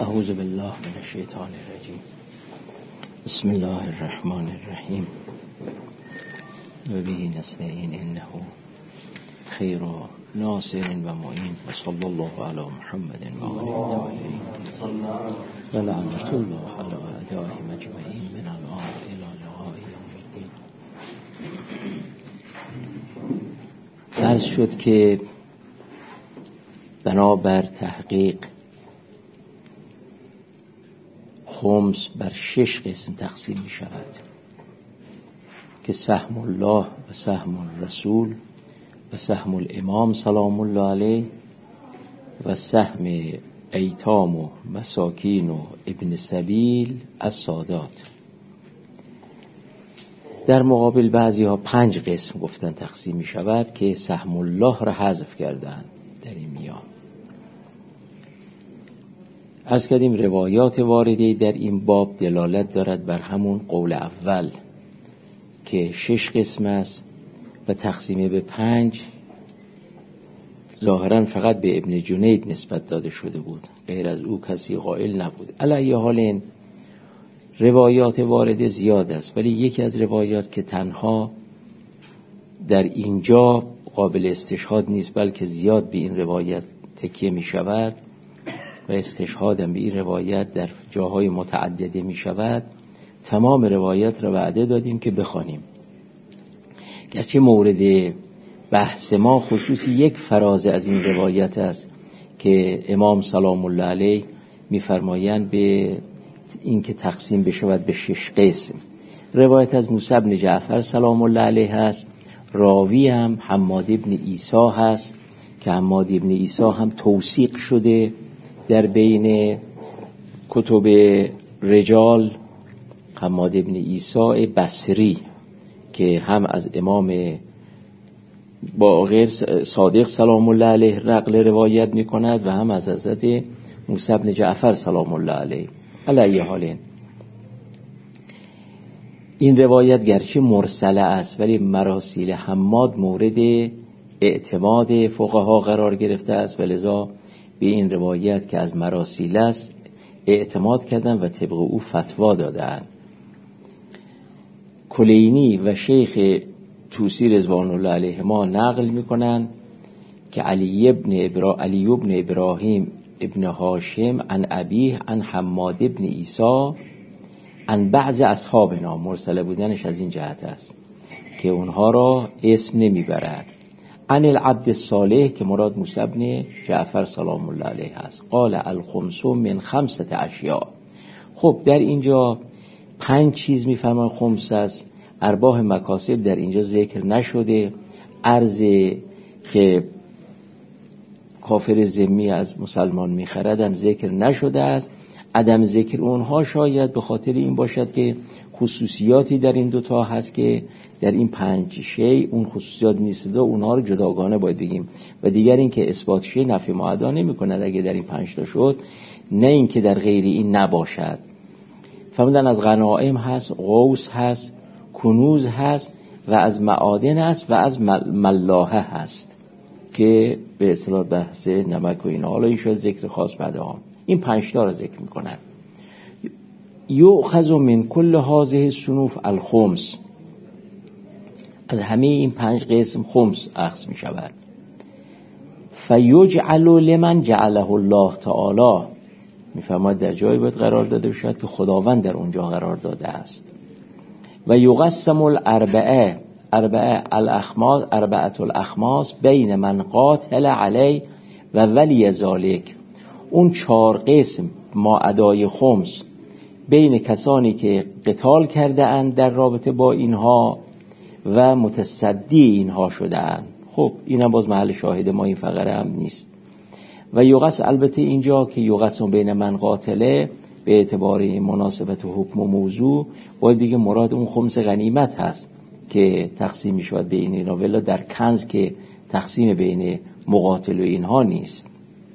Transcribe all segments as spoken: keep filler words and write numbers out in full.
اعوذ بالله من الشیطان الرجیم. بسم الله الرحمن الرحیم. و به نستعین انه خیر ناصر و معین و صلی الله علی محمد و آله الطاهرین و لعنت الله علی اعدائهم اجمعین من الان الی لقاء یوم الدین. عرض شد که بنابر تحقیق خمس بر شش قسم تقسیم می شود که سهم الله و سهم الرسول و سهم الامام سلام الله علیه و سهم ایتام و مساکین و ابن سبیل از سادات. در مقابل بعضی ها پنج قسم گفتن تقسیم می شود که سهم الله را حذف کردن در این میان. عرض کردیم روایات وارده در این باب دلالت دارد بر همون قول اول که شش قسم است و تقسیم به پنج ظاهرا فقط به ابن جنید نسبت داده شده بود، غیر از او کسی قائل نبود. علی حال این روایات وارده زیاد است، ولی یکی از روایات که تنها در اینجا قابل استشهاد نیست بلکه زیاد به این روایت تکیه می شود و استشهادم به این روایت در جاهای متعدده می شود، تمام روایت را وعده دادیم که بخوانیم. گرچه مورد بحث ما خصوصی یک فراز از این روایت است که امام سلام الله علیه می فرمایند به این که تقسیم بشود به شش قسم. روایت از موسی بن جعفر سلام الله علیه هست، راوی هم حماد ابن عیسی هست که حماد ابن عیسی هم توثیق شده در بین کتب رجال. حماد ابن عیسی بصری که هم از امام باقر صادق سلام الله علیه نقل روایت می کند و هم از حضرت موسی بن جعفر سلام الله علیه. علی حال این روایت گرچه مرسله است ولی مراسیل حماد مورد اعتماد فقها قرار گرفته است و لذا به این روایت که از مراسیل است اعتماد کردن و طبق او فتوا دادن. کلینی و شیخ طوسی رضوان الله علیه ما نقل میکنن که علی ابن ابرا علی ابن ابراهیم ابن هاشم عن ابیه عن حماد ابن عیسی عن بعض اصحابنا، مرسله بودنش از این جهت است که اونها را اسم نمیبرد. عن العبد الصالح که مراد موسی بن جعفر سلام الله علیه است. قال الخمس من خمسة اشیاء. خب در اینجا پنج چیز میفرمان خمس است. ارباح مکاسب در اینجا ذکر نشده، ارز که کافر ذمی از مسلمان میخرد هم ذکر نشده است. عدم ذکر اونها شاید به خاطر این باشد که خصوصیاتی در این دوتا هست که در این پنج شی اون خصوصیات نیست و اونها رو جداگانه باید بگیم. و دیگر این که اثبات شی نفی معدا نمی کند اگه در این پنج تا شد، نه این که در غیر این نباشد. فرمودن از غنائم هست، غوث هست، کنوز هست و از معادن هست و از ملاحه هست که به اصطلاح بحث نمک و اینا. حالا این شاید ذکر خاص بعد آن این پنج تا را ذکر می کند. یؤخذ من کل هذه الصنوف الخمس، از همه این پنج قسم خمس اخذ می شود. فیجعل لمن جعله الله تعالی، می فرماید در جایی باید قرار داده باشد که خداوند در اونجا قرار داده است. و یقسم الاربعه اربعه الاخماس اربعه الاخماس بین من قاتل علی و ولی ذالک، اون چهار قسم ما ادای خمس بین کسانی که قتال کرده اند در رابطه با اینها و متصدی اینها شده اند. خب اینم باز محل شاهد ما این فقره هم نیست. و یقسم، البته اینجا که یقسم بین من قاتله به اعتبار مناسبت و حکم و موضوع باید بگه مراد اون خمس غنیمت هست که تقسیم می شود بین اینا، ولی در کنز که تقسیم بین مقاتل و اینها نیست.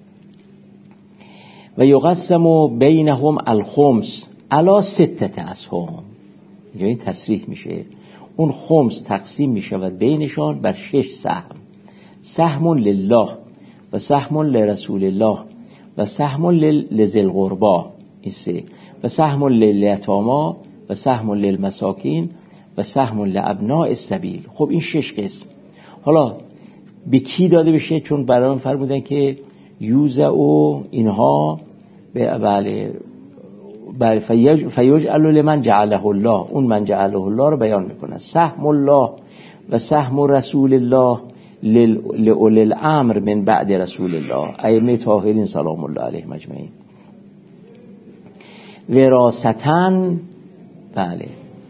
و یقسم بینهم الخمس علی ستة اسهم، اینجا این تصریح میشه اون خمس تقسیم می شود بینشان بر شش سهم. سهم لله و سهم لرسول الله و سهم لذل قربا، این سه، و سهم لیتاما و سهم للمساکین و سهم لابناء السبیل. خب این شش قسم. حالا به کی داده بشه؟ چون برام فرمودن که یوزع و اینها بله بله فیجعل لمن جعله الله، اون من جعله الله رو بیان میکنه. سهم الله و سهم رسول الله لأولی الامر من بعد رسول الله، ائمه طاهرین سلام الله علیهم اجمعین. وراثتاً، بله،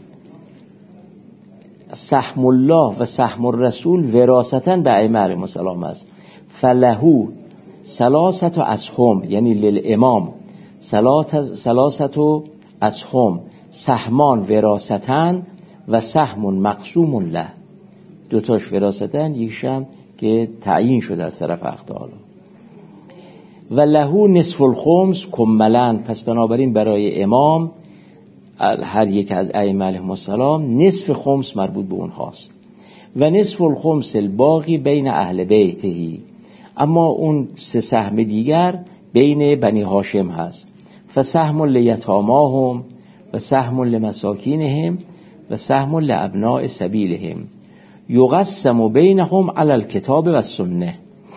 سهم الله و سهم الرسول وراثتاً به ائمه علیهم السلام است. فلهو ثلاثه اسهم، یعنی للامام ثلاثه اسهم، سهمان وراثتاً و سهم مقسوم له، دو تاش وراثتاً، یکیشم که تعیین شده از طرف اقطاع. و لهو نصف الخمس کملا، پس بنابراین برای امام هر یک از ائمه علیهم السلام نصف خمس مربوط به اونهاست. و نصف الخمس الباقی بین اهل بیته، اما اون سه سهم دیگر بین بنی هاشم هست. فسهم لیتاماهم و سهم لمساکینهم و سهم لابناء سبیلهم یقسم بینهم علی الکتاب و السنه،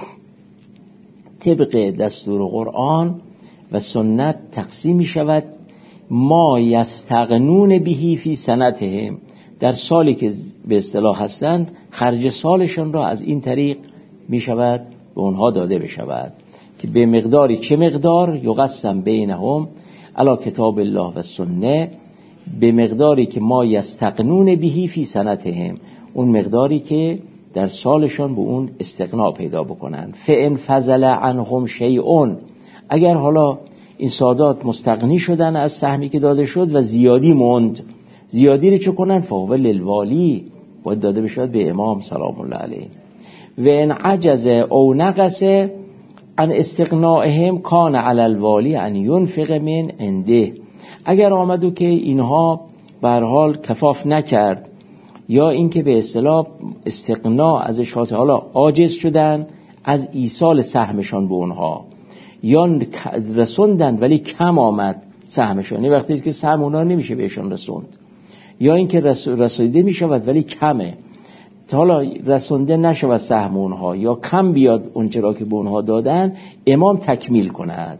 طبق دستور قرآن و سنت تقسیم می شود ما یستغنون بهی فی سنتهم، در سالی که به اصطلاح هستند خرج سالشان را از این طریق می شود به اونها داده بشود که به مقداری، چه مقدار؟ یقسم بینهم علی کتاب الله و سنه، به مقداری که ما یستغنون بهی فی سنتهم، اون مقداری که در سالشان به اون استغنا پیدا بکنن. فإن فضل عنهم شیء، اگر حالا این سادات مستغنی شدن از سهمی که داده شد و زیادی موند، زیادی رو چه کنن؟ فهو للوالی، باید داده بشود به امام سلام الله علیه. و ان عجز او نقص عن استغنائهم کان علی الوالی ان ينفق من عنده، اگر آمدو که اینها به هر حال کفاف نکرد یا اینکه به اصطلاح استغنا ازش، حالا عاجز شدن از ایصال سهمشان به اونها، یا رسوندن ولی کم آمد سهمشان، این وقتی که سهم اونها نمیشه بهشون رسوند، یا اینکه رسونده میشود ولی کمه، حالا رسونده نشود سهم اونها یا کم بیاد اونچه را که به اونها دادن، امام تکمیل کند.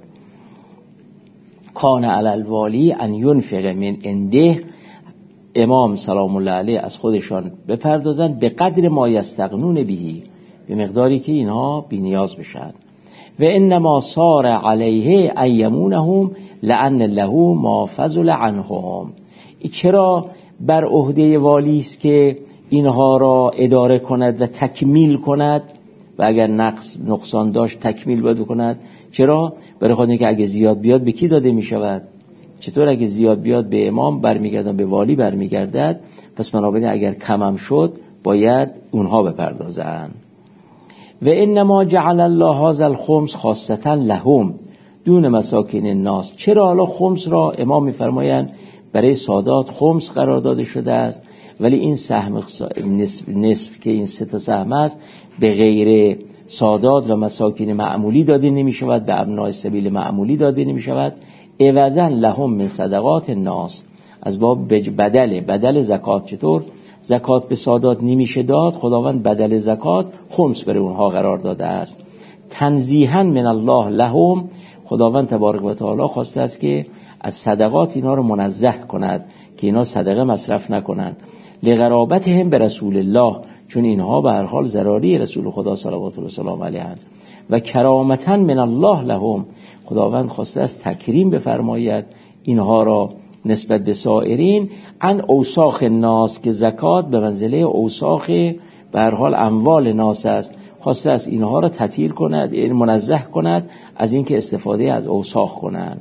کان علی الوالی ان ينفق من عنده، امام سلام الله علیه از خودشان بپردازند به قدر ما یستغنون بهی، به مقداری که اینها بی نیاز بشن. و انما صار علیه ایمونهم لان له ما فضل عنهم، چرا بر عهده والی است که اینها را اداره کند و تکمیل کند و اگر نقص نقصان داشت تکمیل باید کند. چرا؟ برای خاطر اینکه اگه زیاد بیاد به کی داده می شود؟ چطور اگه زیاد بیاد به امام برمیگردن، به والی برمیگردد، پس بنابراین اگر کمم شد باید اونها بپردازن. و انما جعل الله هذا الخمس خاصتا لهم دون مساکین الناس، چرا حالا خمس را امام میفرمایند برای سادات خمس قرار داده شده است، ولی این سهم نصف, نصف که این سه تا سهم است به غیر سادات و مساکین معمولی داده نمی شود، به ابناء سبیل معمولی داده نمی شود. عوضاً لهم من صدقات الناس، از باب بدل بدل زکات. چطور زکات به سادات نمیشه داد؟ خداوند بدل زکات خمس برای اونها قرار داده است. تنزیها من الله لهم، خداوند تبارک و تعالی خواسته است که از صدقات اینها رو منزه کند که اینا صدقه مصرف نکنند. لقرابتهم به رسول الله، چون اینها به هر حال ضراری رسول خدا صلوات الله وسلام علیه اند. و کرامتا من الله لهم، خداوند خواسته است تکریم بفرماید اینها را نسبت به سائرین. ان اوساخ الناس، که زکات به منزله اوساخ به هر حال اموال ناس است، خواسته است اینها را تطهیر کند، این منزه کند از اینکه استفاده از اوساخ کنند.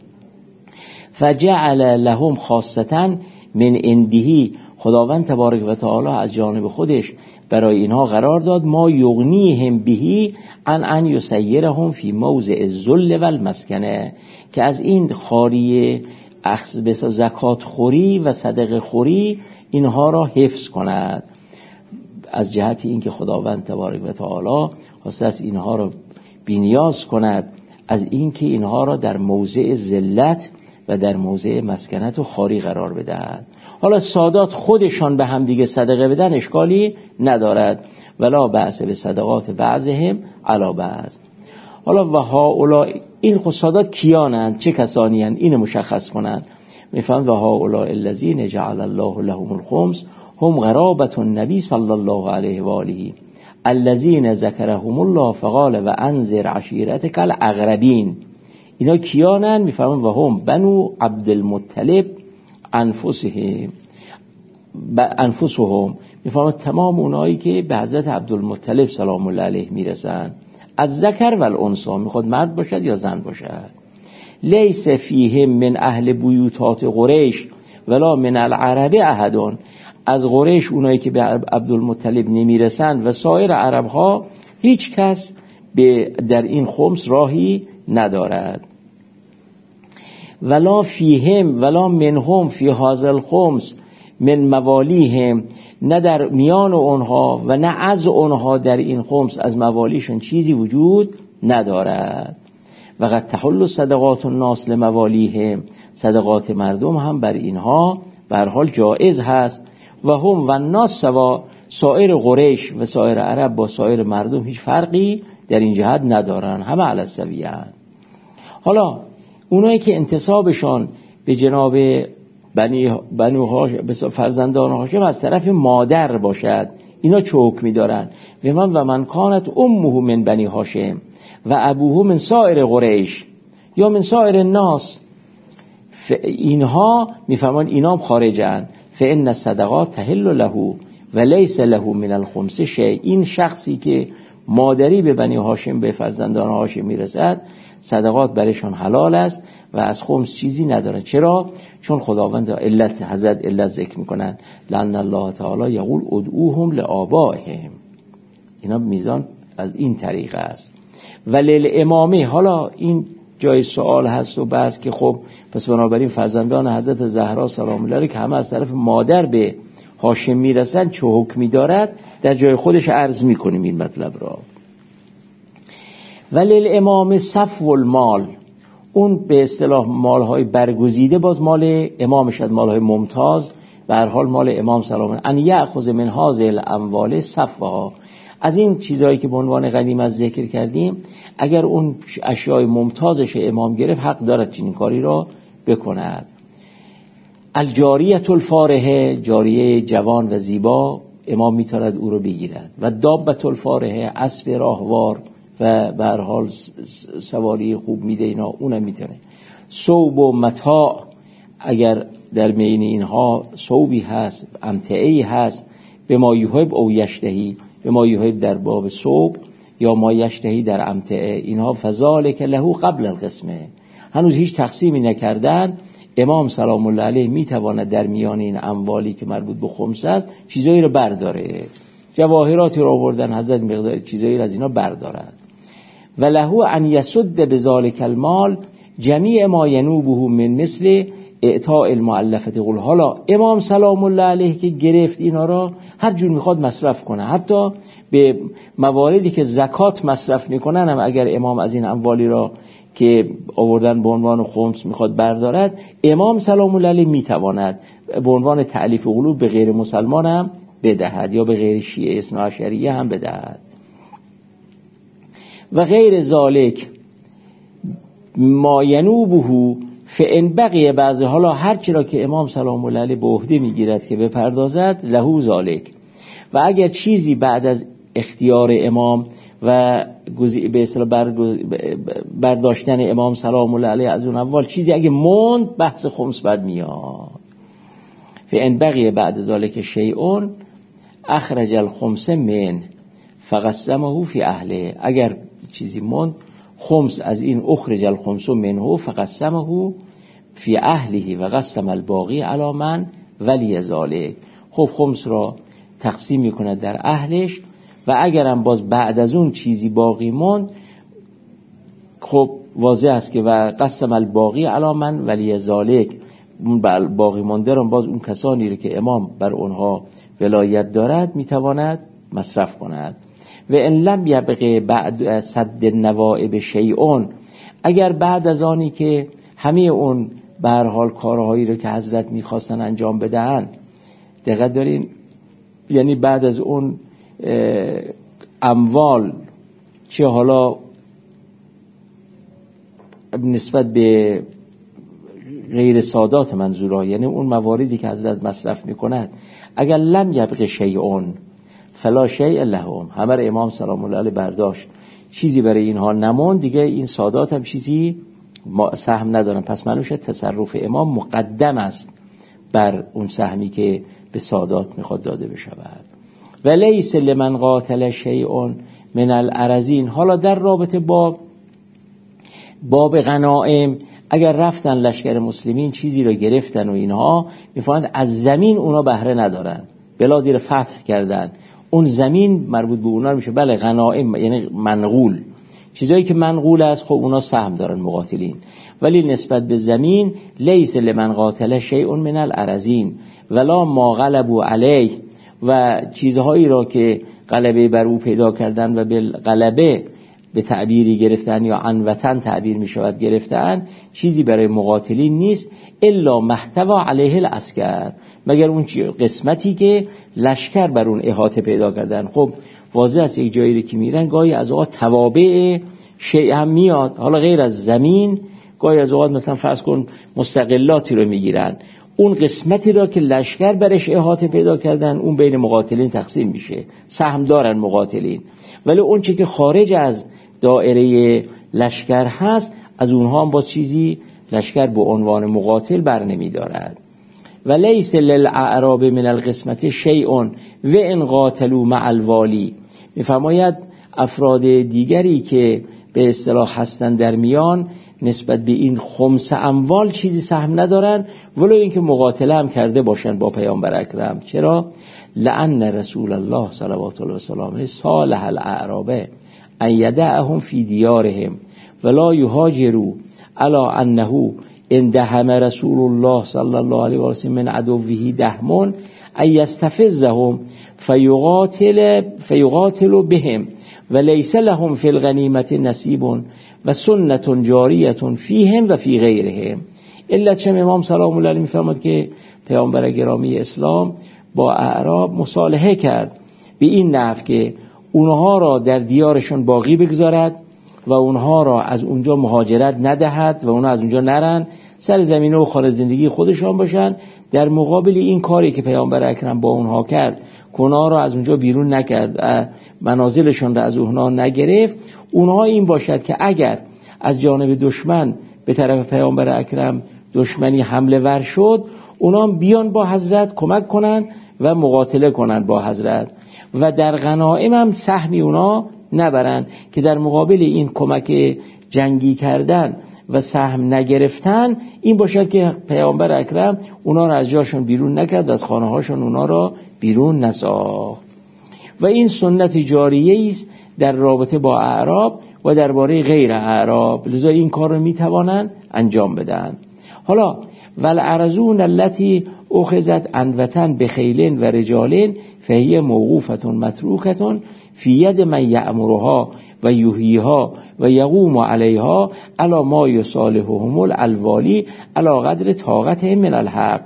فجعل لهم خاصتا من اندهی، خداوند تبارک و تعالی از جانب خودش برای اینها قرار داد ما یغنیهم بهی ان ان یسیرهم فی موضع الذل والمسکنه، که از این خاریه اخذ به زکات خوری و صدقه خوری اینها را حفظ کند، از جهت اینکه خداوند تبارک و تعالی خواسته است اینها را بی‌نیاز کند از این که اینها را در موضع ذلت و در موضع مسکنت و خواری قرار بدهد. حالا سادات خودشان به هم دیگه صدقه بدن اشکالی ندارد، ولا بأس به صدقات بعضهم علی بعض. حالا و هؤلاء، این خود سادات کیانند، چه کسانی هستند، اینو مشخص کنند. میفهم و هؤلاء الذین جعل الله لهم الخمس هم قرابة النبی صلی الله علیه و آله الذین ذکرهم الله فقال و انذر عشیرتک الاقربین. اینا کیانن؟ میفهمن و هم بنو عبدالمطلب انفسهم انفسهم میفهمن تمام اونایی که به حضرت عبدالمطلب سلام الله علیه میرسن. از ذکر و الانثی، میخواد مرد باشد یا زن باشد. لیس فیهم من اهل بیوتات قریش ولا من العرب احدون. از قریش اونایی که به عبدالمطلب نمیرسند و سایر عرب ها هیچ کس به در این خمس راهی ندارد. ولا فیهم ولا منهم فی هذا الخمس من موالیهم، نه در میان اونها و نه از اونها در این خمس از موالیشون چیزی وجود ندارد. و قد تحل صدقات الناس لموالیهم، صدقات مردم هم بر اینها به هر حال جایز هست. و هم و الناس سوا، سایر قریش و سایر عرب با سایر مردم هیچ فرقی در این جهت ندارن، همه علی السویه. حالا اونایی که انتسابشان به جناب بنی بنو هاشم، فرزندان هاشم از طرف مادر باشد، اینا چه حکمی دارن؟ و من و من کانت امه من بنی هاشم و ابوه من سایر قریش یا من سایر الناس، اینها میفهمن اینا هم خارجن. فإن الصدقات تحل له و لیس له من الخمس شیء. این شخصی که مادری به بنی هاشم، به فرزندان هاشم میرسد، صدقات برشان حلال است و از خمس چیزی ندارن. چرا؟ چون خداوند علت حضرت علت ذکر میکنن، لأن الله تعالی یقول ادعوهم لآبائهم. اینا میزان از این طریقه است. ولیل امامه، حالا این جای سوال هست و بحث که خب پس بنابراین فرزندان حضرت زهرا سلام الله علیها که همه از طرف مادر به هاشم میرسن چه حکمی دارد؟ در جای خودش عرض میکنیم این مطلب را. ولیل امام صفو المال، اون به اصطلاح مالهای برگزیده، باز مال امام شد، مالهای ممتاز، به هر حال مال امام سلام الله ان یأخذ من هذه الاموال صفوها. از این چیزهایی که به عنوان غنیمت ذکر کردیم، اگر اون اشیاء ممتازش امام گرفت، حق دارد چنین کاری را بکند. الجاریه الفارحه، جاریه جوان و زیبا، امام میتواند او رو بگیرد. و دابه الفارحه، اسب راهوار و به هر حال سواری خوب میده، اینا اونم میتونه. ثوب و متاع، اگر در بین اینها ثوبی هست، امتعه‌ای هست، به ما یحب او یشتهی، به ما یحب در باب ثوب یا ما یشتهی در امتعه، اینها فذالک له قبل القسمه، هنوز هیچ تقسیمی نکردن. امام سلام الله علیه میتواند در میان این اموالی که مربوط به خمس است چیزایی رو برداره، جواهراتی رو آوردن، حضرت مقدار چیزایی رو از اینا بردارد. و له ان یسد بذالک المال جمیع ما ینوبه من مثل اعطاء المؤلفه قل. حالا امام سلام الله علیه که گرفت اینا را هر جور میخواد مصرف کنه، حتی به مواردی که زکات مصرف میکنن هم اگر امام از این اموالی را که آوردن به عنوان خمس میخواد بردارد، امام سلام الله علیه میتواند به عنوان تألیف قلوب به غیر مسلمان هم بدهد یا به غیر شیعه اثنا عشریه هم بدهد. و غیر ذالک ما ینوبه فان بقی بعض، حالا هر چی را که امام سلام الله علیه به عهده میگیرد که بپردازد، له ذالک. و اگر چیزی بعد از اختیار امام و به اصطلاح برداشتن امام سلام الله علیه از اون اول چیزی اگه موند، بحث خمس بعد میاد. فان بقی بعد ذالک شیء اخرج الخمس من فقسمه فی اهله. اگر چیزی موند، خمس از این اخرج الخمس منه فقسمه فی اهله و قسم الباقی علی من ولی ذالک. خب خمس را تقسیم میکنه در اهلش و اگرم باز بعد از اون چیزی باقی موند، خب واضح است که و قسم الباقی علی من ولی ذالک، اون باقی مونده رو باز اون کسانی رو که امام بر اونها ولایت دارد میتواند مصرف کند. و ان لم یبقی بعد صد النوائب شیء، اگر بعد از آنی که همه اون به هر حال کارهایی رو که حضرت میخواستن انجام بدهن، دقت دارین، یعنی بعد از اون اموال، چه حالا نسبت به غیر سادات منظورها، یعنی اون مواردی که حضرت مصرف میکند، اگر لم یبق شیئون فلا شیء لهم، همه را امام سلام الله علیه برداشت، چیزی برای اینها نمون، دیگه این سادات هم چیزی سهم ندارن، پس معنیش تصرف امام مقدم است بر اون سهمی که به سادات میخواد داده بشود. و لیس لمن قاتل شیء من الارزین. حالا در رابطه با باب غنائم، اگر رفتن لشکر مسلمین چیزی رو گرفتن و اینها، میفهمند از زمین اونا بهره ندارن، بلادی رو فتح کردن، اون زمین مربوط به اونا میشه. بله غنائم یعنی منقول، چیزایی که منقول است خب اونا سهم دارن مقاتلین، ولی نسبت به زمین لیس لمن قاتل شیء من الارزین ولا ما غلبوا علیه، و چیزهایی را که غلبه بر او پیدا کردن و به غلبه به تعبیری گرفتن یا عن وطن تعبیر می شود گرفتن، چیزی برای مقاتلین نیست الا محتوا علیه العسکر، مگر اون قسمتی که لشکر بر اون احاطه پیدا کردن. خب واضح است یک جایی که میرن گاهی از اوقات توابع شیء هم میاد، حالا غیر از زمین، گاهی از اوقات مثلا فرض کن مستقلاتی رو میگیرن، اون قسمتی را که لشکر برش احاطه پیدا کردن اون بین مقاتلین تقسیم میشه، سهم دارن مقاتلین، ولی اون چی که خارج از دائره لشکر هست از اونها هم با چیزی لشکر به عنوان مقاتل بر نمی دارد. و لیس للعراب من القسمت شیء و ان قاتلوا مع الوالی. میفرماید افراد دیگری که به اصطلاح هستن در میان نسبت به این خمس اموال چیزی سهم ندارن، ولو اینکه مقاتله هم کرده باشن با پیامبر اکرم. چرا؟ لأن رسول الله صلوات الله و سلامه علیه صالح الاعراب ان یدعهم فی دیارهم ولا یهاجروا الا انه اندهم رسول الله صلی الله علیه و سلم من عدوه دهم ان یستفزهم فیقاتل فیقاتل بهم و لیس لهم فی الغنیمة نصیب و سنت جاریه فیهم و فی غیرهم. الا چه امام سلام الله علیه میفرماد که پیامبر گرامی اسلام با اعراب مصالحه کرد به این نحو که اونها را در دیارشون باقی بگذارد و اونها را از اونجا مهاجرت ندهد و اونها از اونجا نرن، سر زمینه و خانه زندگی خودشان باشن. در مقابل این کاری که پیامبر اکرم با اونها کرد، اونها را از اونجا بیرون نکرد، منازلشان را از اونها نگرفت، اونها این باشد که اگر از جانب دشمن به طرف پیامبر اکرم دشمنی حمله ور شد، اونها بیان با حضرت کمک کنند و مقاتله کنند با حضرت و در غنائم هم سهمی اونا نبرند، که در مقابل این کمک جنگی کردن و سهم نگرفتن این باشد که پیامبر اکرم اونا را از جاشون بیرون نکرد، از خانه هاشون اونا را بیرون نساخت. و این سنت جاریه است در رابطه با اعراب و درباره غیر اعراب، لذا این کار رو میتوانند انجام بدن. حالا والارزون التي اخذت عن وطن بخیل و رجال فهی موقوفه متروکه فی ید من یأمرها و یحییها و یقوم علیها علی ما یصالحهم الوالی علی قدر طاقتهم من الحق،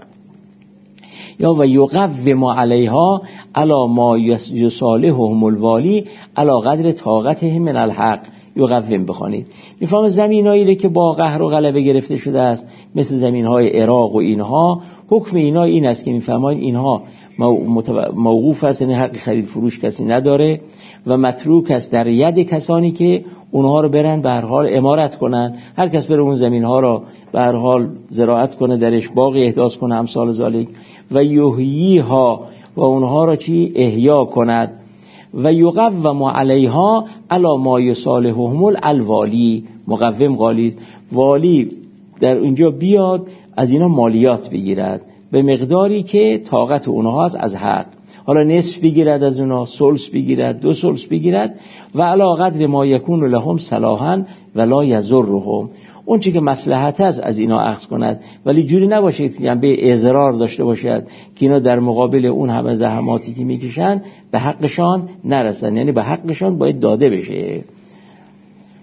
یا و یقوم علیها علی ما یصالحهم الوالی علی قدر طاقتهم من الحق. یقوم بخوانید. میفهمه زمینایی که با قهر و غلبه گرفته شده است، مثل زمینهای عراق و اینها، حکم اینا این است که میفهمید اینها موقوف است، یعنی حق خرید فروش کسی نداره و متروک است در ید کسانی که اونها رو برن به هر حال امارت کنن، هر کس بره اون زمینها رو به هر حال زراعت کنه، درش باغی احداث کنه، امثال ذالک. و یحییها و اونها رو چی احیا کند و یقوم علیها علی ما یصالحهم الوالی. مقوم قالید والی در اینجا بیاد از اینا مالیات بگیرد به مقداری که طاقت اونها هست از حق، حالا نصف بگیرد از اونها، ثلث بگیرد، دو ثلث بگیرد، و علی قدر ما یکون لهم صلاحا ولا یضرهم، اون چی که مصلحت است از اینا اخذ کند، ولی جوری نباشه که به اضرار داشته باشد که اینا در مقابل اون همه زحماتی که میکشن به حقشان نرسن، یعنی به حقشان باید داده بشه.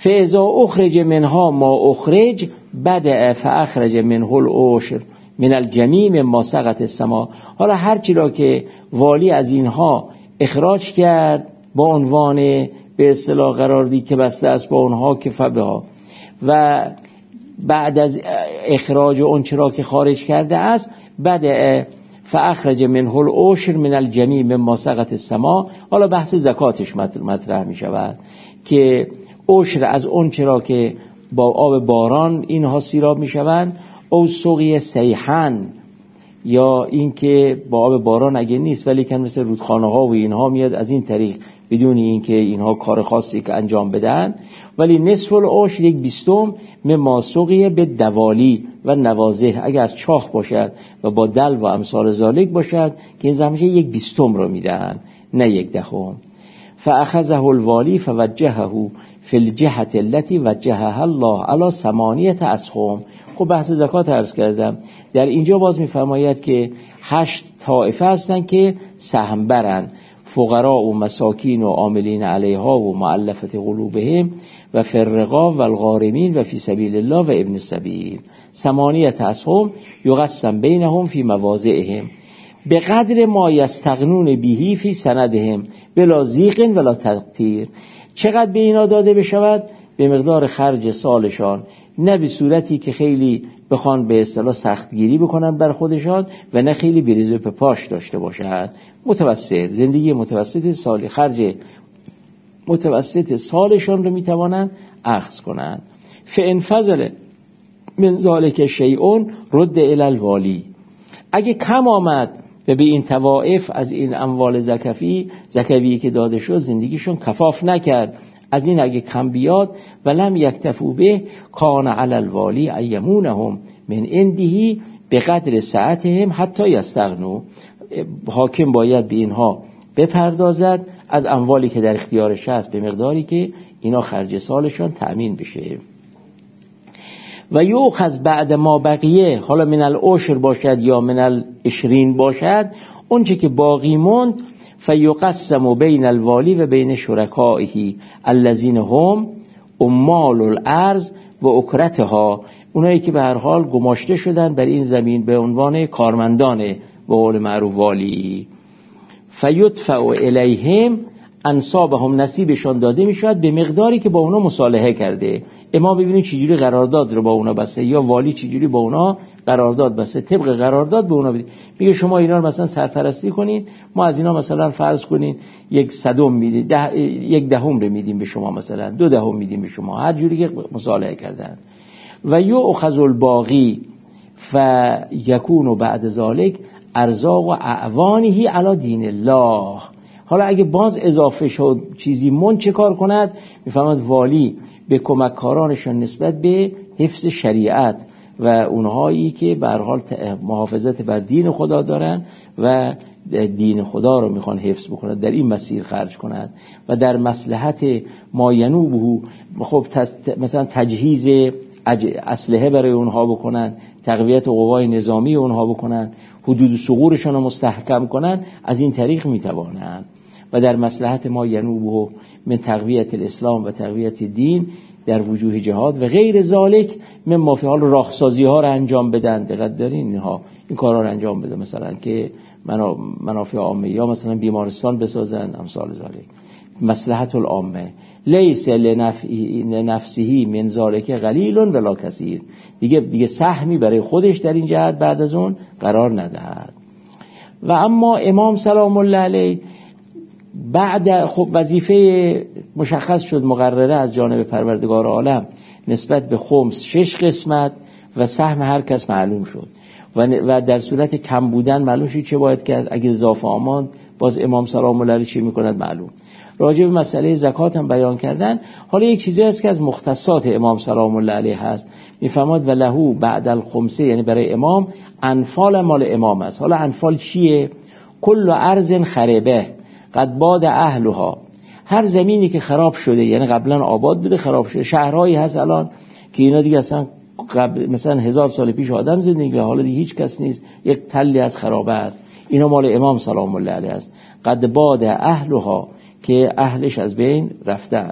فاذا اخرج منها ما اخرج بدأ فاخرج منه العشر من الجمیع مما سقط السما. حالا هر چی را که والی از اینها اخراج کرد با عنوان به اصطلاح قراردی که بسته است با اونها که فبها، و بعد از اخراج اون چرا که خارج کرده است بدأ فاخرج منه العشر من الجمیع مما سقط السما. حالا بحث زکاتش مطرح می شود که عشر از اون چرا که با آب باران اینها سیراب می شوند، او سقی سیحن، یا این که با آب باران اگه نیست ولی که مثل رودخانه ها و اینها میاد از این طریق بدون این که اینها کار خاصی که انجام بدن. ولی نصف العشر یک بیستم مما سقی به دوالی و نوازه، اگر از چاخ باشد و با دل و امثال ذالک باشد که این زمینه یک بیستم رو میدن نه یک دهم. فاخذه الوالی فوجهه فی الجهة التي وجهها الله علی ثمانیة اسهم. خب بحث زکات عرض کردم، در اینجا باز میفرماید که هشت طائفه هستند که سهم برن، فقراء و مساکین و عاملین علیها و مؤلفة قلوبهم و فی الرقاب و الغارمین و فی سبیل الله و ابن السبیل. ثمانیة اسهم یقسم بینهم فی مواضعهم به قدر ما یستغنون بهی فی سندهم بلا ضیق ولا تقتیر. چقدر به اینا داده بشود؟ به مقدار خرج سالشان، نه به صورتی که خیلی بخوان به اصطلاح سختگیری بکنن بر خودشان و نه خیلی بریزه به پاش داشته باشند. متوسط، زندگی متوسط سالی، خرج متوسط سالشان رو میتوانند اخذ کنند. فان فضل من ذلک شیء رد الی الوالی. اگه کم آمد و به این طوائف از این اموال زکفی زکوی که داده شد زندگیشون کفاف نکرد، از این اگه کم بیاد ولم یکتفو به کان علی الوالی ایمونهم من عنده به قدر ساعتهم حتی یستغنو. حاکم باید به اینها بپردازد از اموالی که در اختیارش هست به مقداری که اینا خرج سالشان تأمین بشه. و یؤخذ بعد ما بقیه، حالا من العشر باشد یا من العشرین باشد، اون چه که باقی موند فیقسم بین الوالی و بین شرکائه الذین هم عمال الارض و اکرتها، اونایی که به هر حال گماشته شدن بر این زمین به عنوان کارمندان به قول معروف والی. فیدفع الیهم انصابهم، نصیبشان داده می شود به مقداری که با اونا مصالحه کرده. اما ببینید چجوری قرارداد رو با اونا بسته، یا والی چجوری با اونا قرارداد بسته، طبق قرارداد به اونا بدید. میگه شما اینا رو مثلا سرپرستی کنین، ما از اینا مثلا فرض کنین یک صدم میدیم، ده، یک دهم رو میدیم به شما، مثلا دو دهم میدیم به شما، هر جوری که مصالحه کردن. و یؤخذ الباقی فیکون بعد ذلک ارزاق و اعوانه علی دین الله. حالا اگه باز اضافه شد چیزی من چه کار کند؟ میفهمد والی به کمککارانشان نسبت به حفظ شریعت و اونهایی که به هر حال محافظت بر دین خدا دارن و دین خدا رو میخوان حفظ بکنند در این مسیر خرج کنند و در مصلحت ما ینوبه، خب مثلا تجهیز اسلحه برای اونها بکنن، تقویت قوای نظامی اونها بکنن، حدود ثغورشون رو مستحکم کنن، از این طریق میتوانند. و در مصلحت ما ینوبه من تقویت الاسلام و تقویت دین در وجوه جهاد و غیر ذالک من ما فی حال راهسازی ها رو انجام بدن. دقت دارین اینها این کارا رو انجام بده، مثلا که منافع عامه، یا مثلا بیمارستان بسازن، امثال ذالک. مصلحت العامه لیس لنفسه من ذالک قلیل ولا کثیر، دیگه دیگه سهمی برای خودش در این جهت بعد از اون قرار ندهد. و اما امام سلام الله علیه بعد خب وظیفه مشخص شد مقرره از جانب پروردگار عالم نسبت به خمس شش قسمت و سهم هر کس معلوم شد و در صورت کم بودن معلوم شد چه باید کرد، اگه اضافه آماند باز امام سلام الله علیه چی میکند معلوم. راجع به مسئله زکات هم بیان کردن. حالا یک چیزی هست که از مختصات امام سلام الله علیه هست، میفرماد و لهو بعد الخمسه، یعنی برای امام انفال مال امام است. حالا انفال چیه؟ کل ارض خربه قد باد اهلها، هر زمینی که خراب شده، یعنی قبلا آباد بوده خراب شده. شهرهایی هست الان که اینا دیگه اصلا قبل مثلا هزار سال پیش آدم زندگی، حالا دیگه هیچ کس نیست، یک تلی از خرابه است. اینا مال امام سلام الله علیه است. قد باد اهلها، که اهلش از بین رفتند.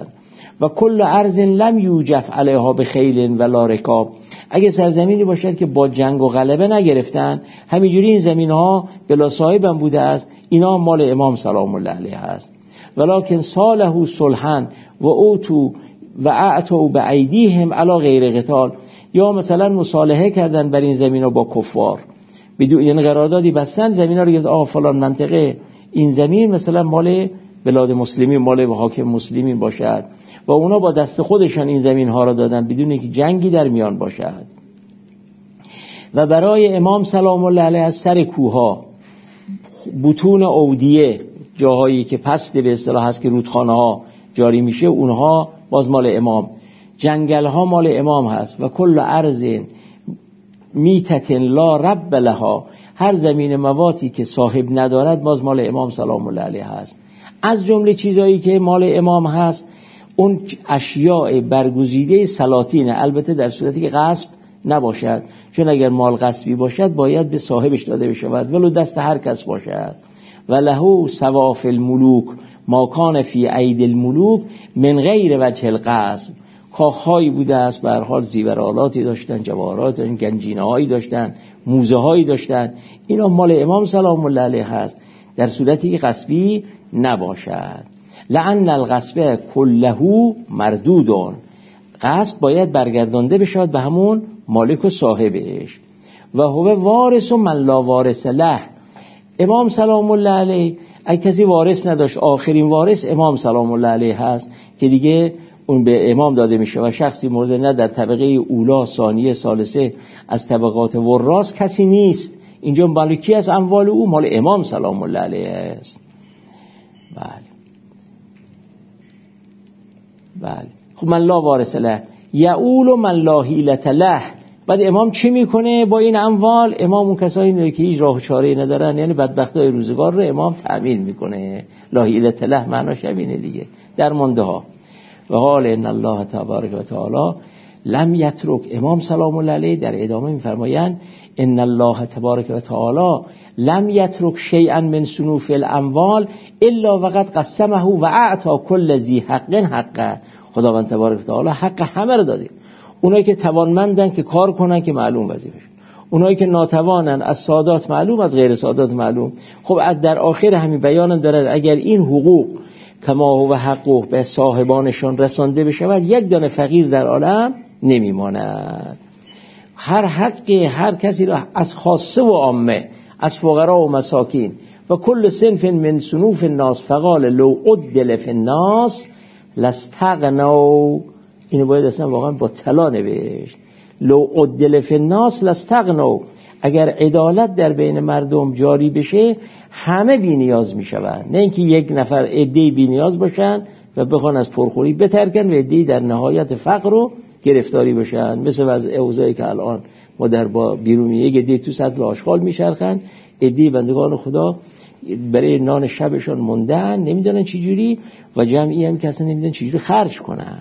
و کل ارض لم یوجف علیها بخیل ولا رکاب، اگه سرزمینی باشد که با جنگ و غلبه نگرفتن، همینجوری این زمین ها بلا صاحب هم بوده است، اینا مال امام سلام الله علیه است. ولکن صالحوا صلحا و اوتو و اعطوا بایدیهم علی غیر قتال، یا مثلا مصالحه کردن بر این زمین ها با کفار، بدون یعنی قراردادی بستن، زمین ها رو گفت آه فلان منطقه این زمین مثلا مال بلاد مسلمین، مال حاکم مسلمین باشد و اونا با دست خودشان این زمین ها را دادن بدون اینکه جنگی در میان باشد. و برای امام سلام الله علیه از سر کوها، بطون اودیه، جاهایی که پست به اصطلاح هست که رودخانه ها جاری میشه، اونها باز مال امام، جنگل ها مال امام هست. و کل ارض میتت لا رب لها، هر زمین مواتی که صاحب ندارد باز مال امام سلام الله علیه هست. از جمله چیزایی که مال امام هست اون اشیاء برگزیده سلاطینه، البته در صورتی که غصب نباشد، چون اگر مال غصبی باشد باید به صاحبش داده بشود ولو دست هر کس باشد. و له سواف الملوک ما کان فی اید الملوک من غیر وجه الغصب، کاخهایی بوده است به هر حال زیورالاتی داشتن، جواهرات داشتن، گنجینه‌هایی داشتن، موزه‌هایی داشتن، اینا مال امام سلام الله علیه هست در صورتی که غصبی نباشد. لعن الغصب کله مردودون، غصب باید برگردانده بشود به همون مالک و صاحبش. و هو وارث من لا وارث له، امام سلام الله علیه اگه کسی وارث نداشت، آخرین وارث امام سلام الله علیه هست که دیگه اون به امام داده میشه و شخصی مورد نه در طبقه اولا، ثانیه، ثالثه از طبقات وراث کسی نیست. اینجا مالکی از اموال او مال امام سلام الله علیه است. بله بله. خب من لا وارث له یعول و من لا حیلة له، بعد امام چی میکنه با این اموال؟ امام اون کسایی که هیچ راه و چاره‌ای ندارن، یعنی بدبختای روزگار رو امام تأمین میکنه. لا حیلة له معناش همینه دیگه، درمانده ها. و قال ان الله تبارک و تعالی لم یترک، امام سلام الله علیه در ادامه میفرمایند ان الله تبارک و تعالی لم یترک شیئا من صنوف الاموال الا وقد قسمه و اعطى كل ذی حق حقه، خداوند تبارک و تعالی حق همه رو داده. اونایی که توانمندن که کار کنن که معلوم وظیفه‌شون، اونایی که ناتوانن از سادات معلوم، از غیر سادات معلوم. خب در آخر همین بیان دارد اگر این حقوق کما هو حقوق به صاحبانشان رسانده بشود، یک دانه فقیر در عالم نمیماند. هر حق هر کسی را از خاصه و عامه، از فقرا و مساکین و کل صنف من صنوف الناس فقال لو عدل فی الناس لاستغنوا، اینو باید اصلا واقعا با طلا نوشت، لو عدل فی الناس لاستغنوا، اگر عدالت در بین مردم جاری بشه همه بی نیاز می شوند، نه اینکه یک نفر عده‌ای بی نیاز باشن و بخوان از پرخوری بترکن و عده‌ای در نهایت فقر و گرفتاری باشن، مثل وضع اوضاعی که الان ما در با بیرونی یک عده‌ای تو سطل آشغال میچرخن، عده‌ای بندگان خدا برای نان شبشان موندن نمیدونن چی جوری، و جمعی هم که اصلا نمیدونن چی جوری خرج کنن.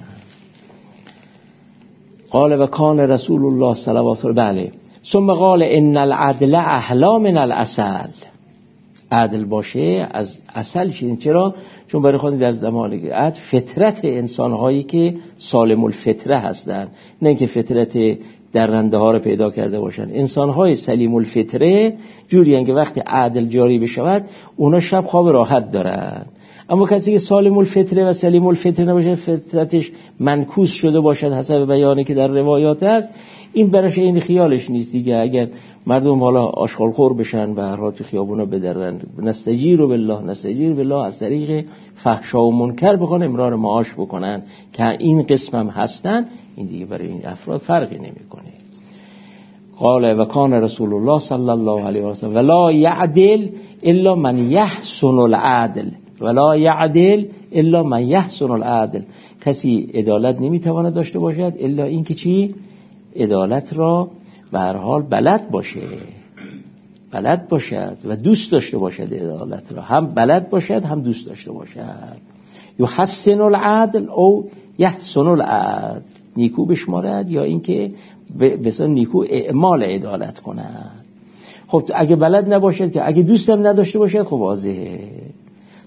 قال و کان رسول الله صلوات الله علیه ثم قال ان العدل احلا من العسل، عدل باشه از عسل شیرین. چرا؟ چون برای خود در زمان عدل فطرت انسان‌هایی که سالم الفطره هستند، نه اینکه فطرت درنده ها رو پیدا کرده باشن. انسان‌های سلیم الفطره جوری هستند که وقتی عدل جاری بشود اونا شب خواب راحت دارن، اما کسی که سالم الفطره و سلیم الفطره نباشه، فطرتش منکوس شده باشد حسب بیانی که در روایات است، این براش این خیالش نیست دیگه. اگر مردم حالا آشغالخور بشن و هر حال تو خیابونا بدرن، نستجیر بالله نستجیر بالله، از طریق فحشا و منکر بخوان امرار معاش بکنن که این قسم هم هستن، این دیگه برای این افراد فرقی نمیکنه. قال و کان رسول الله صلی الله علیه و سلم ولا یعدل الا من یحسن العدل، ولا یعدل الا من یحسن العدل، کسی عدالت نمیتواند داشته باشد الا این که چی؟ عدالت را به هر حال بلد باشه، بلد باشد و دوست داشته باشد، عدالت را هم بلد باشد هم دوست داشته باشد. یحسن العدل او یحسن العدل، نیکو بشمارد یا اینکه بسیار نیکو اعمال عدالت کند. خب اگه بلد نباشد، که اگه دوستم نداشته باشد، خب واضحه.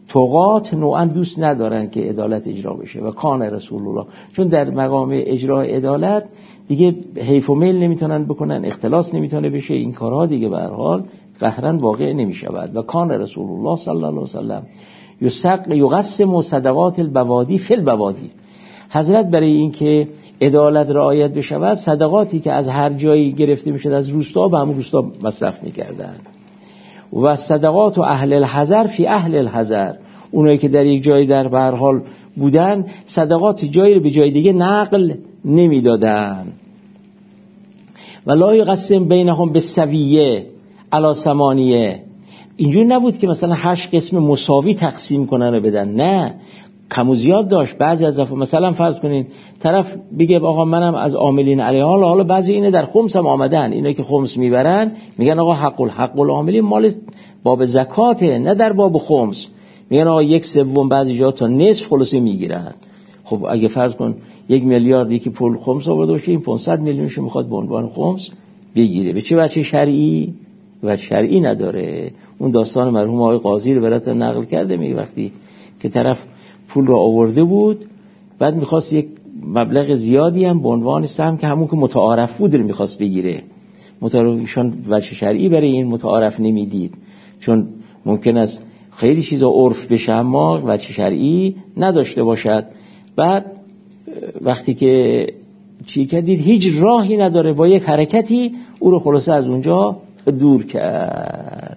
طغات نوعا دوست ندارن که عدالت اجرا بشه و کان رسول الله، چون در مقام اجرای عدالت دیگه حیف و میل نمیتونن بکنن، اختلاس نمیتونه بشه، این کارها دیگه به هر حال قهرن واقع نمیشود. و کان رسول الله صلی الله علیه و سلم یسق یقسم صدقات البوادی فی البوادی، حضرت برای این که عدالت رعایت بشود صدقاتی که از هر جایی گرفته میشد از روستا به همون روستا مصرف میکردن. و صدقات و اهل الحذر فی اهل الحذر، اونایی که در یک جایی در به هر حال بودن صدقات جایی رو به جای دیگه نقل نمیدادن. و لا یقسم بینهم بالسویه علی ثمانیه، اینجور نبود که مثلا هشت قسم مساوی تقسیم کنن و بدن، نه، کم و زیاد داشت. بعضی از دفعه مثلا فرض کنین طرف بگه آقا منم از عاملین علیها، حالا حالا بعضی اینه در خمس هم آمدن، اینا که خمس میبرن میگن آقا حق الحق العاملین مال باب زکاته نه در باب خمس، میگن آقا یک سوم بعضی جا تا نصف خلاصه میگیرن. خب اگه فرض کن یک میلیارد یکی پول خمس آورده باشه، این پانصد میلیونش میخواد به عنوان خمس بگیره، به چه وجه شرعی؟ و شرعی نداره. اون داستان مرحوم آقای قاضی رو براتون نقل کرده، میگه وقتی که طرف پول رو آورده بود بعد میخواست یک مبلغ زیادی هم به عنوان سهم که همون که متعارف بود رو میخواست بگیره، متعارف ایشان وجه شرعی برای این متعارف نمیدید، چون ممکن است خیلی چیزا عرف بشه اما وجه شرعی نداشته باشد. بعد وقتی که چی کردید هیچ راهی نداره، با یک حرکتی او رو خلاصه از اونجا دور کرد.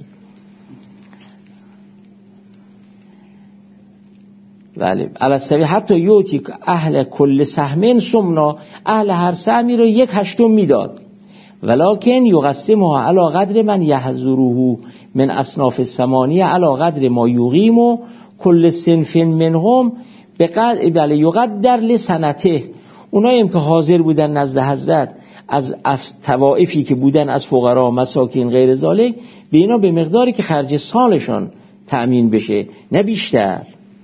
بله الاسوی حتی یوتی اهل کل سهمین سمنا، اهل هر سهمی رو یک هشتم میداد. ولکن یقسمها علی قدر من یحضره من اصناف الثمانیه علی قدر ما یقیم و کل صنف منهم بقدر بله یقدر لسنته، اونایی که حاضر بودن نزد حضرت از طوائفی که بودن از فقرا مساکین غیر ذالک، به اینا به مقداری که خرج سالشان تأمین بشه نه بیشتر.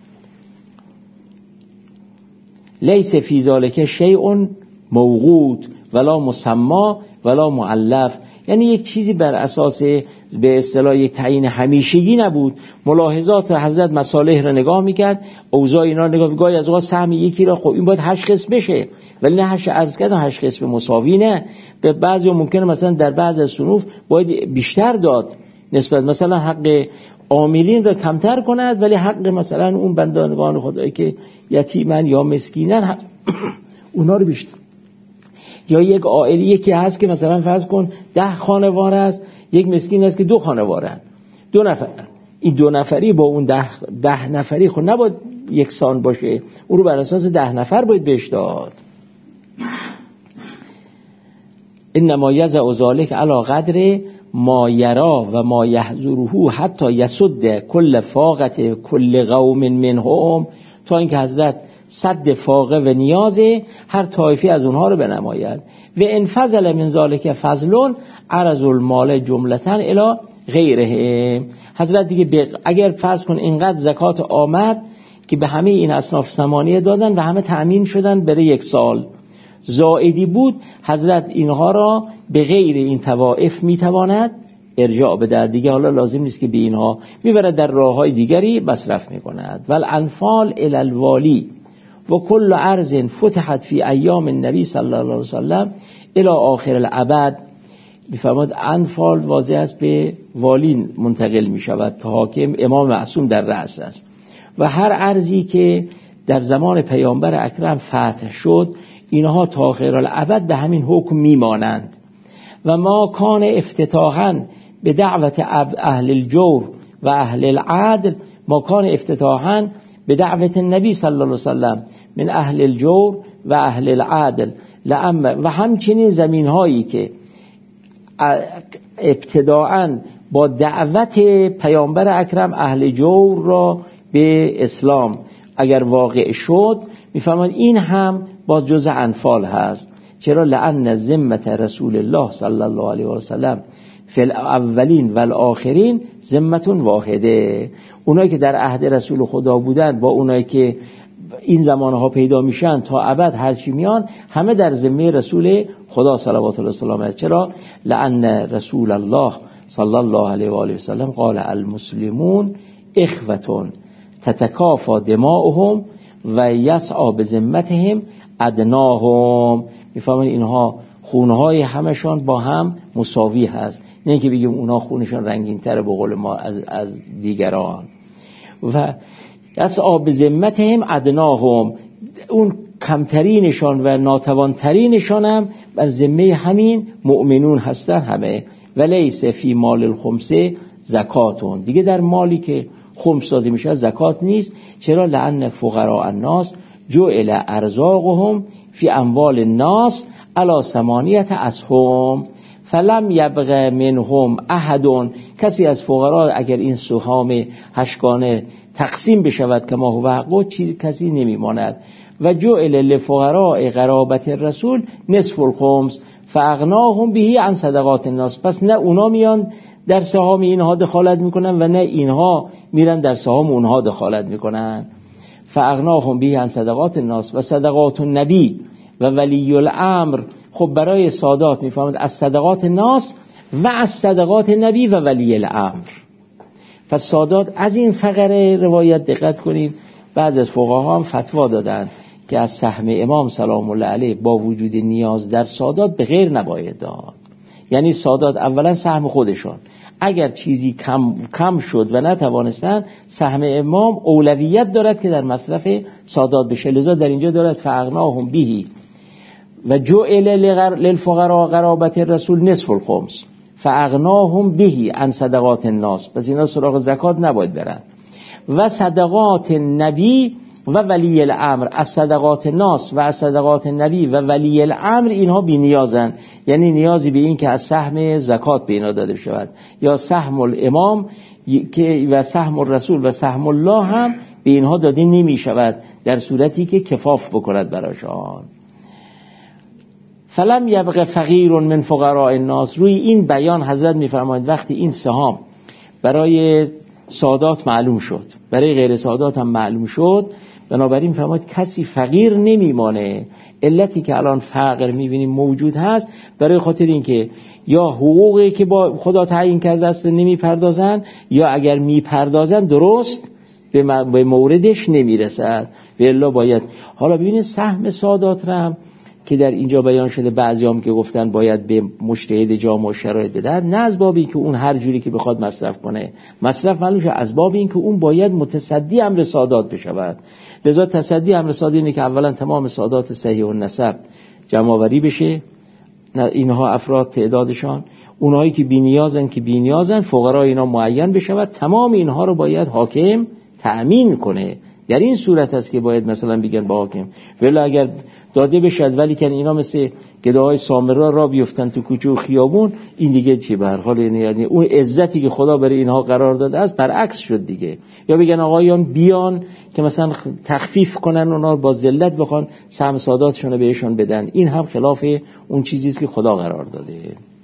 لیس فی ذالک شیء موقوت ولا مسما ولا مؤلف، یعنی یک چیزی بر اساس به اصطلاح یک تعیین همیشگی نبود. ملاحظات حضرت مصالح را نگاه میکرد، اوضاع اینا نگاه میکرد، از اوقات سهم یکی را خب این باید هشت قسم بشه، ولی نه هشت عرض کردن هشت قسم مساوی، نه، به بعضی ممکنه مثلا در بعض از صنوف باید بیشتر داد نسبت مثلا حق عاملین را کمتر کند ولی حق مثلا اون بندگان خدایی که یتیمن یا مسکینن اونا رو بیشتر. یا یک عائلی یکی هست که مثلا فرض کن ده خانوار است، یک مسکین هست که دو خانوار هست، دو نفر، این دو نفری با اون ده, ده نفری خود نباید یکسان باشه، اون رو بر اساس ده نفر باید بهش داد. انما یضع ذلک علی قدر ما یرا و ما یحضره حتی یسد کل فاقت کل قوم منهم، تا اینکه حضرت صد فاقه و نیاز هر طایفی از اونها رو بنماید. و ان فضل من ذلک فضل عرض المال جملتاً الی غیره، حضرت دیگه اگر فرض کن اینقدر زکات آمد که به همه این اصناف ثمانیه دادن و همه تأمین شدن برای یک سال، زائدی بود حضرت اینها را به غیر این طوائف میتواند ارجاع بده، دیگه حالا لازم نیست که به اینها میبرد، در راههای دیگری مصرف میکند. والانفال الی الوالی و کل ارض فتحت فی ایام النبی صلی الله علیه وسلم الی آخر الابد، میفرماد انفال واضح است به والی منتقل میشود که حاکم امام معصوم در رأس است، و هر ارضی که در زمان پیامبر اکرم فتح شد اینها تا آخر الابد به همین حکم میمانند. و ما کان افتتاحاً به دعوت اهل الجور و اهل العدل، ما کان افتتاحاً به دعوت النبی صلی الله علیه وسلم من اهل الجور و اهل العدل لأم، و همچنین زمین هایی که ابتداعاً با دعوت پیامبر اکرم اهل جور را به اسلام اگر واقع شد، میفهمند این هم با جزء انفال هست. چرا؟ لأن ذمت رسول الله صلی الله علیه و سلم فی الاولین و الاخرین ذمت واحده، اونایی که در عهد رسول خدا بودند با اونایی که این زمانها پیدا میشن تا ابد هرچی میان همه در ذمه رسول خدا صلوات الله وسلامه. چرا؟ لأن رسول الله صلی الله علیه و آله و سلم قال المسلمون اخوة تتکافا دماؤهم و یسعا بذمتهم ادناهم. میفهمن اینها خونهای همشان با هم مساوی هست، نه اینکه بگیم اونا خونشان رنگین تره به قول ما از از دیگران. و یسعا بذمتهم ادناهم، اون کمترینشان و ناتوانترینشان هم بر ذمه همین مؤمنون هستن همه. ولیس فی مال الخمسه زکاتون، دیگه در مالی که خمس داده میشه زکات نیست. چرا؟ لأن فقراء الناس جعل ارزاقهم فی اموال الناس علی ثمانیت اسهم فلم یبق منهم احد. کسی از فقرا اگر این سهام هشتگانه تقسیم بشود که ما هو حقه، چیز کسی نمیماند. و جعل لفقراء قرابت الرسول نصف الخمس فاغناهم به عن صدقات الناس. پس نه اونا میان در سهام اینها دخالت میکنن و نه اینها میرن در سهام اونها دخالت میکنن. فاغناهم به عن صدقات الناس و صدقات النبی و ولی الامر. خب برای سادات میفهمند از صدقات الناس و از صدقات نبی و ولی الامر. پس سادات از این فقره روایت دقت کنید، بعضی از فقها هم فتوا دادن که از سهم امام سلام الله علیه با وجود نیاز در سادات به غیر نباید داد. یعنی سادات اولا سهم خودشان، اگر چیزی کم کم شد و نتوانستن، سهم امام اولویت دارد که در مصرف سادات بشه. لذا در اینجا دارد فاغناهم به و جعل للفقراء قرابت الرسول نصف الخمس فاغناهم به عن صدقات الناس. پس اینا سراغ زکات نباید برن. و صدقات نبی و ولی الامر، از صدقات الناس و از صدقات نبی و ولی الامر اینها بی نیازن، یعنی نیازی به این که از سهم زکات به اینا داده شود، یا سهم الامام که و سهم الرسول و سهم الله هم به اینها داده نمی شود در صورتی که کفاف بکند براشان. فلم یبق فقیر من فقراء الناس. روی این بیان حضرت میفرماید وقتی این سهام برای سادات معلوم شد، برای غیر سادات هم معلوم شد، بنابراین فرماید کسی فقیر نمیمانه. علتی که الان فقر میبینیم موجود هست برای خاطر اینکه یا حقوقی که با خدا تعیین کرده است نمیپردازن، یا اگر میپردازن درست به موردش نمیرسد. و الا باید حالا ببینید سهم سادات رم که در اینجا بیان شده، بعضی هم که گفتن باید به مجتهد جامع و شرایط بدن، نه از باب این که اون هر جوری که بخواد مصرف کنه مصرف معلوم شه، از باب این که اون باید متصدی امر سادات بشود. لذا تصدی امر سادات اینه که اولا تمام سادات صحیح و نسب جمع‌آوری بشه، اینها افراد تعدادشان، اونهایی که بی‌نیازن که بی‌نیازن، فقرای اینا معین بشود، تمام اینها رو باید حاکم تأمین کنه. در این صورت است که باید مثلا بگن با حاکم، ولی اگر داده بشد ولی که اینا مثل گداهای سامرا را بیفتن تو کوچه و خیابون، این دیگه چی به هر حال، یعنی اون عزتی که خدا برای اینها قرار داده است برعکس شد دیگه. یا بگن آقایان بیان که مثلا تخفیف کنن، اونا با ذلت بخوان سهم ساداتشون رو بهشون بدن، این هم خلاف اون چیزی است که خدا قرار داده.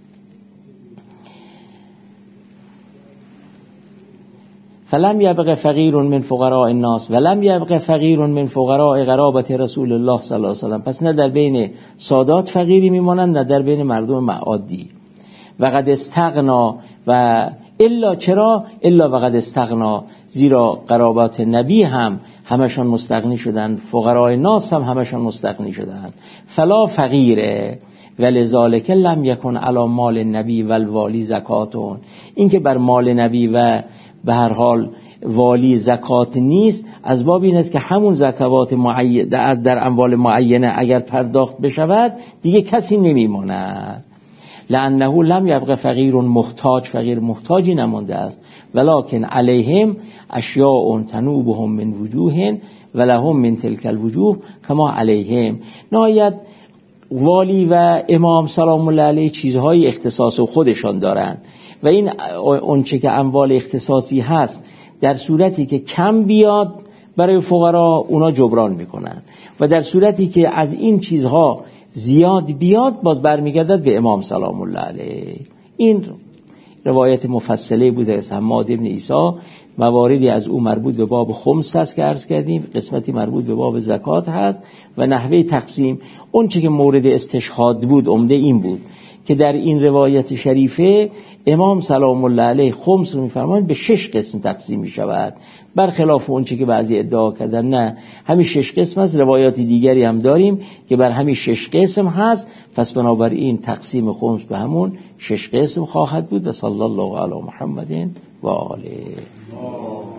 فلم یبق فقیر من فقراء الناس ولم یبق فقیر من فقراء قرابت رسول الله صلی الله علیه و سلم. پس نه در بین سادات فقیری میمانند نه در بین مردم معادی. و قد استغنا و الا چرا الا و قد استغنا، زیرا قرابات نبی هم همشان مستغنی شدند، فقراء الناس هم همشان مستغنی شدند. فلا فقیره ولذالک لم یکن علی مال النبی والوالی زکاتون. این که بر مال نبی و به هر حال والی زکات نیست، از باب این است که همون زکوات معین در اموال معینه اگر پرداخت بشود دیگه کسی نمیماند. لانه لم یبق فقیر محتاج، فقیر محتاجی نمانده است. ولکن علیهم اشیاء تنوبهم من وجوه ولهم من تلک الوجوه کما علیهم. نهایت والی و امام سلام الله علیه چیزهای اختصاص خودشان دارند و این اونچه که اموال اختصاصی هست در صورتی که کم بیاد برای فقرا اونا جبران میکنن و در صورتی که از این چیزها زیاد بیاد باز برمیگردد به امام سلام الله علیه. این روایت مفصله بوده از حماد ابن عیسی، مواردی از او مربوط به باب خمس هست که عرض کردیم، قسمتی مربوط به باب زکات هست و نحوه تقسیم. اون چه که مورد استشهاد بود عمده این بود که در این روایت شریفه امام سلام الله علیه خمس رو میفرمایند به شش قسم تقسیم میشود، برخلاف اون چه که بعضی ادعا کردن نه همین شش قسم است. روایات دیگری هم داریم که بر همین شش قسم هست، پس بنابراین تقسیم خمس به همون شش قسم خواهد بود. و صلی الله علی محمد و آله.